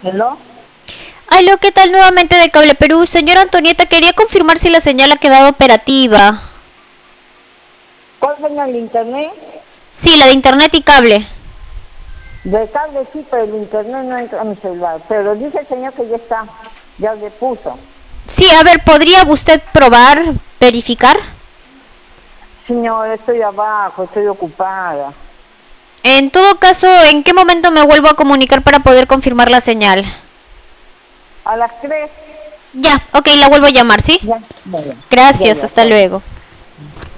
¿Hello? Aló, ¿qué tal nuevamente de Cable Perú? Señora Antonieta, quería confirmar si la señal ha quedado operativa. ¿Cuál señal de internet? Sí, la de internet y cable. De cable sí, pero el internet no entra a mi celular. Pero dice el señor que ya está, ya le puso. Sí, a ver, ¿podría usted probar, verificar? Señor, estoy abajo, estoy ocupada. En todo caso, ¿en qué momento me vuelvo a comunicar para poder confirmar la señal? A las 3. Ya, ok, la vuelvo a llamar, ¿sí? Ya, bueno, ya, Gracias, ya, hasta está bien. luego.